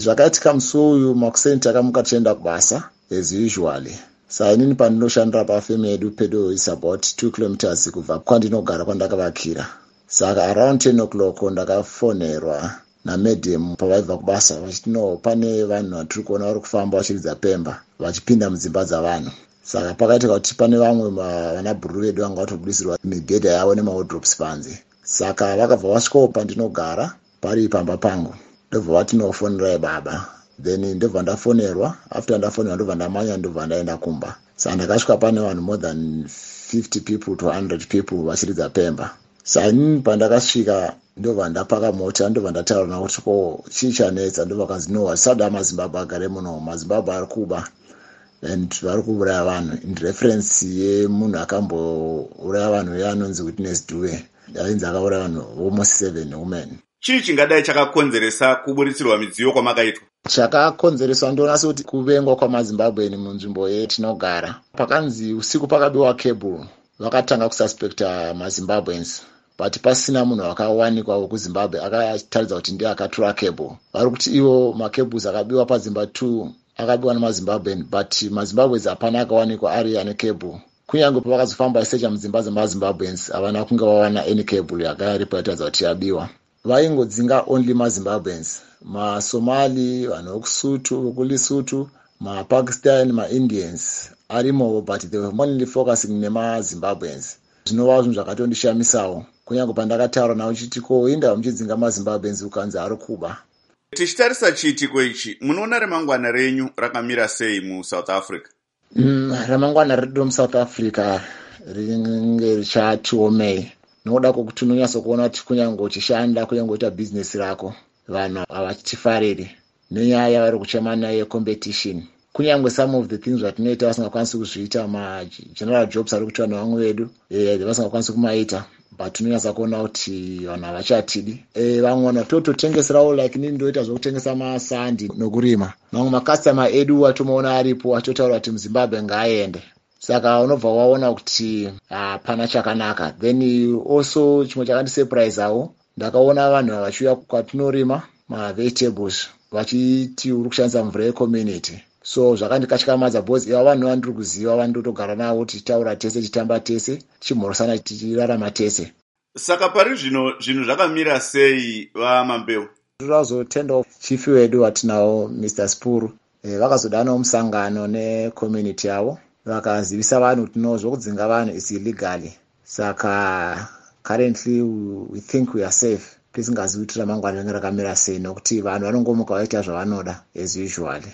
Zvakaitika musi uyu makuseni takamuka tienda kubasa as usual. Saka inini pandinoshandira pafemi yedu pedo is about 2 kilometers kubva kwandinogara kwandakavakira. Saka around 10 o'clock ndakafonerwa namadam pavaibva kubasa vachiti no pane vanhu vatiri kuona vari kufamba vachiridza pemba vachipinda mudzimba dzavanhu. Saka pakaitika kuti pane vamwe vana bhuru vedu vanga vatobudisirwa mibhedha yavo nemawardrobes panze. Saka vakabva vasvikawo pandinogara pari pamba pangu. Ndobva vati nofonerai baba. Then ndobva ndafonerwa. After ndafonerwa ndobva ndamanya ndobva ndaenda kumba. Saka ndakasvika pane vanhu more than 50 people to 100 people vachiridza pemba. Saka inini pandakasvika ndobva ndapaka mota ndobva ndataura kuti ko chii chanetsa. Ndobva kanzi no vasada maZimbabwe agare muno. Mazimbabwe ari kuba and vari kuuraya vanhu in reference yemunhu akambouraya vanhu yeanonzi Witness Dube. Ainzi akauraya vanhu almost 7 women. Chii chingadai chakakonzeresa kuburitsirwa midziyo kwamakaitwa? Chakakonzereswa ndoona sekuti kuvengwa kwamaZimbabweni munzvimbo yetinogara. Pakanzi usiku pakabiwa cable, vakatanga kususpecta maZimbabweans. But pasina munhu akawanikwa wekuZimbabwe akataridza kuti ndiye akatora cable. Vari kuti ivo macables akabiwa padzimba 2 akabiwa namaZimbabwean, but maZimbabweans hapana akawanikwa ari ane cable. Kunyange pavakazofamba isecha mudzimba dzemaZimbabweans havana kunge vawana any cable yakaripotaridza kuti yabiwa. Vaingodzinga only maZimbabweans, maSomali, vanhu vekuSutu, vekuLesotho, maPakistan, maIndians arimo, but they were mainly focusing nemaZimbabweans. Zvinova zvinhu zvakatondishamisawo. Kunyange pandakataura navo chiti ko inda muchidzinga maZimbabweans ukanzi ari kuba. Tichitarisa chiitiko ichi, munoona remangwana renyu rakamira sei muSouth Africa? Ramangwana redu muSouth Africa ringe richati omei. Noda kuti unonyasa kuona kuti kunyange uchishanda, kunyange uita business rako, vanhu havachitifariri nenyaya vari kuchemana yecompetition. Kunyange some of the things vatinoita vasingakwanisi kuzviita, general jobs ari kuitwa nevamwe vedu vasingakwanisi kumaita, but unonyasa kuona kuti vanhu havachatidi. Vamwe vanhu tototengeserawo like nini ndoita zvokutengesa masandi nokurima. Mamwe makastoma edu watomaona aripo atotaura kuti muZimbabwe ngaaende. Saka unobva waona kuti hapana chakanaka. Then also chimwe chakandisurprisawo, ndakaona vanhu vachiuya kwatinorima mavegetables vachiti uri kushandisa mvura yecommunity. So zvakandikatyamadza because iva vanhu vandiri kuziva vandotogara navo tichitaura tese, tichitamba tese, tichimhoresana, tichirarama tese. Saka pari zvino zvinhu zvakamira sei vaMambeu? Tozotenda chief wedu watinawo Mr. Spuru vakazodanawo musangano necommunity yavo vakazivisa vanhu kuti no zvokudzinga vanhu is illegally. Saka currently we think we are safe. Tisingazivi kuti ramangwana ringe rakamira sei nokuti vanhu vanongomuka vaita zvavanoda as usual.